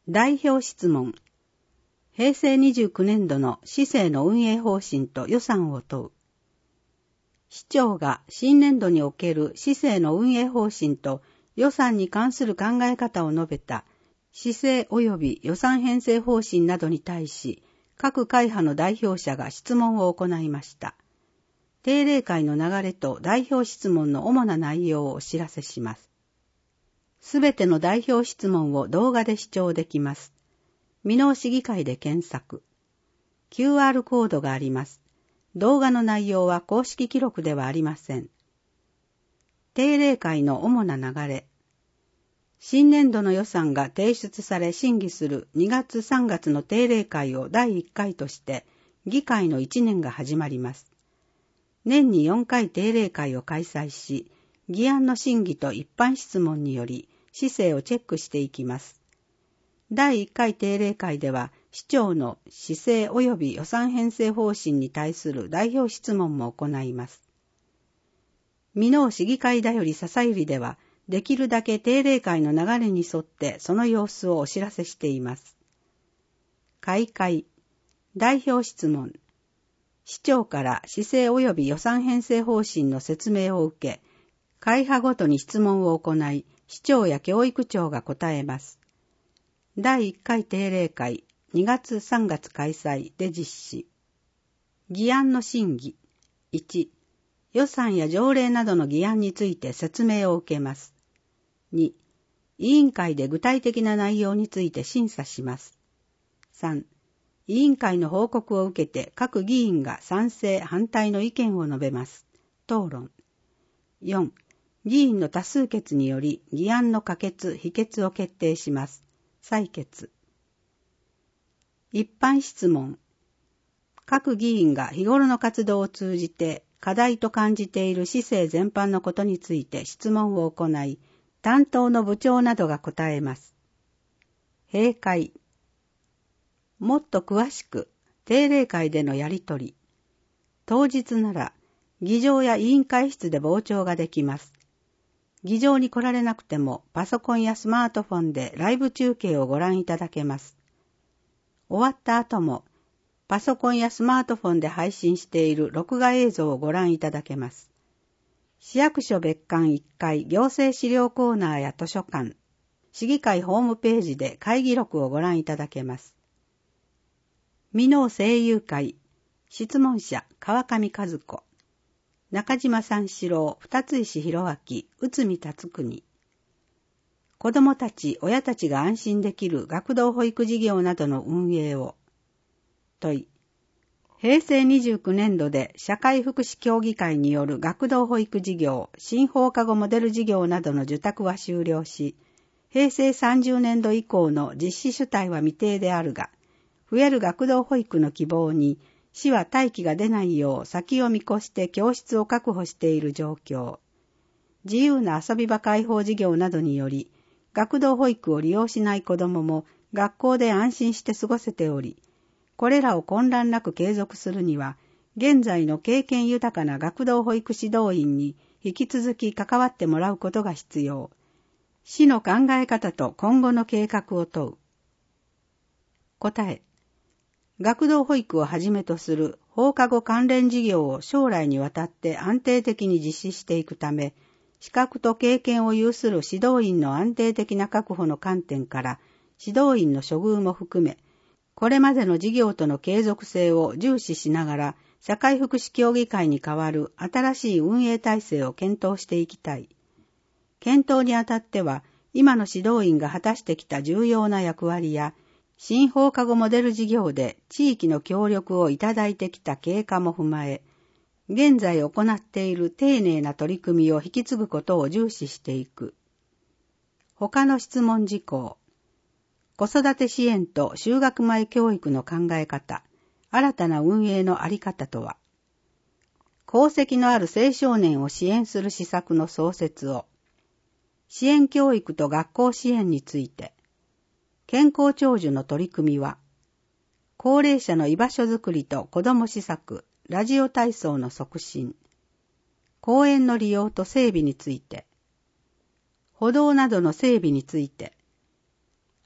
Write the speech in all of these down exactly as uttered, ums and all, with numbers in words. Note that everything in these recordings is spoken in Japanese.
代表質問。へいせいにじゅうきゅうねんどの市政の運営方針と予算を問う。市長が新年度における市政の運営方針と予算に関する考え方を述べた市政及び予算編成方針などに対し、各会派の代表者が質問を行いました。定例会の流れと代表質問の主な内容をお知らせします。すべての代表質問を動画で視聴できます。箕面市議会で検索。キューアール コードがあります。動画の内容は公式記録ではありません。定例会の主な流れ。新年度の予算が提出され審議するにがつさんがつの定例会をだいいっかいとして議会のいちねんが始まります。年によんかい定例会を開催し、議案の審議と一般質問により市政をチェックしていきます。だいいっかい定例会では市長の市政及び予算編成方針に対する代表質問も行います。箕面市議会だより笹百合ではできるだけ定例会の流れに沿ってその様子をお知らせしています。開会、代表質問。市長から市政及び予算編成方針の説明を受け、会派ごとに質問を行い、市長や教育長が答えます。だいいっかい定例会、にがつさんがつ開催で実施。議案の審議。いち、予算や条例などの議案について説明を受けます。に、委員会で具体的な内容について審査します。さん、委員会の報告を受けて各議員が賛成・反対の意見を述べます。討論。よん、議員の多数決により議案の可決・否決を決定します。採決。一般質問。各議員が日頃の活動を通じて課題と感じている市政全般のことについて質問を行い、担当の部長などが答えます。閉会。もっと詳しく定例会でのやりとり。当日なら議場や委員会室で傍聴ができます。議場に来られなくてもパソコンやスマートフォンでライブ中継をご覧いただけます。終わった後もパソコンやスマートフォンで配信している録画映像をご覧いただけます。市役所別館いっかい行政資料コーナーや図書館、市議会ホームページで会議録をご覧いただけます。箕面政友会、質問者川上和子、中島三四郎、二石弘明、内海達国。子どもたち、親たちが安心できる学童保育事業などの運営を。問い。へいせいにじゅうきゅうねんどで社会福祉協議会による学童保育事業、新放課後モデル事業などの受託は終了し、へいせいさんじゅうねんど以降の実施主体は未定であるが、増える学童保育の希望に、市は待機が出ないよう先を見越して教室を確保している状況。自由な遊び場開放事業などにより、学童保育を利用しない子どもも学校で安心して過ごせており、これらを混乱なく継続するには、現在の経験豊かな学童保育指導員に引き続き関わってもらうことが必要。市の考え方と今後の計画を問う。答え。学童保育をはじめとする放課後関連事業を将来にわたって安定的に実施していくため、資格と経験を有する指導員の安定的な確保の観点から、指導員の処遇も含め、これまでの事業との継続性を重視しながら、社会福祉協議会に代わる新しい運営体制を検討していきたい。検討にあたっては、今の指導員が果たしてきた重要な役割や、新放課後モデル事業で地域の協力をいただいてきた経過も踏まえ、現在行っている丁寧な取り組みを引き継ぐことを重視していく。他の質問事項。子育て支援と就学前教育の考え方、新たな運営のあり方とは。功績のある青少年を支援する施策の創設を。支援教育と学校支援について。健康長寿の取り組みは、高齢者の居場所づくりと子ども施策、ラジオ体操の促進、公園の利用と整備について、歩道などの整備について、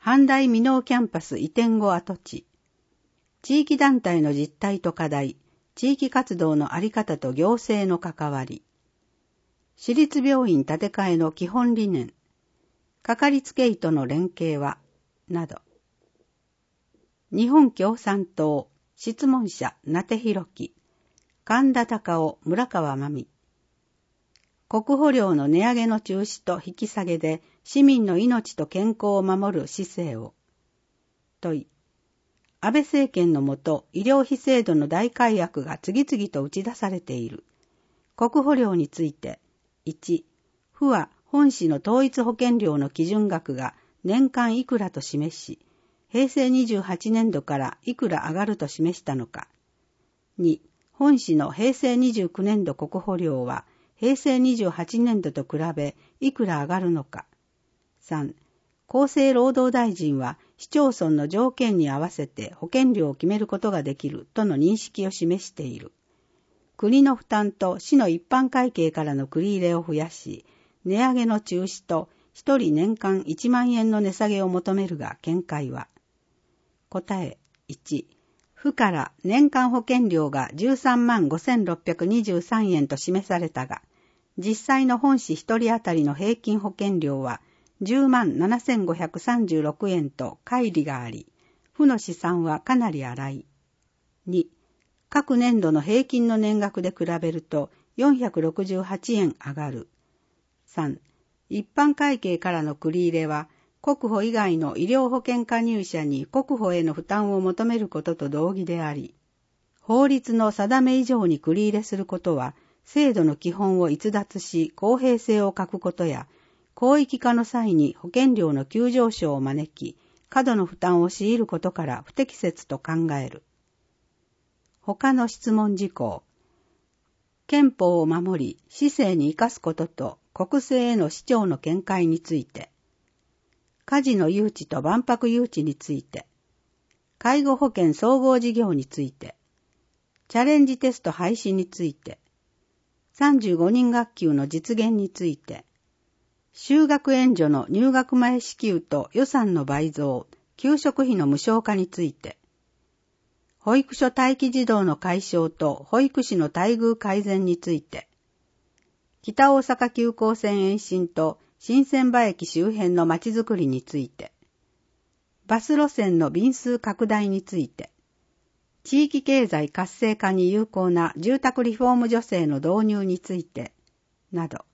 阪大箕面キャンパス移転後跡地、地域団体の実態と課題、地域活動のあり方と行政の関わり、私立病院建て替えの基本理念、かかりつけ医との連携は、など。日本共産党、質問者、名手弘樹、神田隆夫、村川真美。国保料の値上げの中止と引き下げで市民の命と健康を守る姿勢を。問い。安倍政権のもと医療費制度の大改悪が次々と打ち出されている。国保料について、いち、府は本市の統一保険料の基準額が年間いくらと示し、平成にじゅうはちねんどからいくら上がると示したのか。に、本市の平成にじゅうきゅうねんど国保料は平成にじゅうはちねんどと比べいくら上がるのか。さん、厚生労働大臣は市町村の条件に合わせて保険料を決めることができるとの認識を示している。国の負担と市の一般会計からの繰り入れを増やし、値上げの中止と一人年間いちまんえんの値下げを求めるが見解は。答えいち、府から年間保険料がじゅうさんまんごせんろっぴゃくにじゅうさんえんと示されたが、実際の本市一人当たりの平均保険料はじゅうまんななせんごひゃくさんじゅうろくえんと乖離があり、府の試算はかなり荒い。に、各年度の平均の年額で比べるとよんひゃくろくじゅうはちえん上がる。さん、一般会計からの繰り入れは、国保以外の医療保険加入者に国保への負担を求めることと同義であり、法律の定め以上に繰り入れすることは、制度の基本を逸脱し公平性を欠くことや、広域化の際に保険料の急上昇を招き、過度の負担を強いることから不適切と考える。他の質問事項。憲法を守り、市政に生かすことと国政への市長の見解について。カジノ誘致と万博誘致について。介護保険総合事業について。チャレンジテスト廃止について。さんじゅうごにん学級の実現について。就学援助の入学前支給と予算の倍増、給食費の無償化について。保育所待機児童の解消と保育士の待遇改善について。北大阪急行線延伸と新船場駅周辺の街づくりについて。バス路線の便数拡大について。地域経済活性化に有効な住宅リフォーム助成の導入について。など。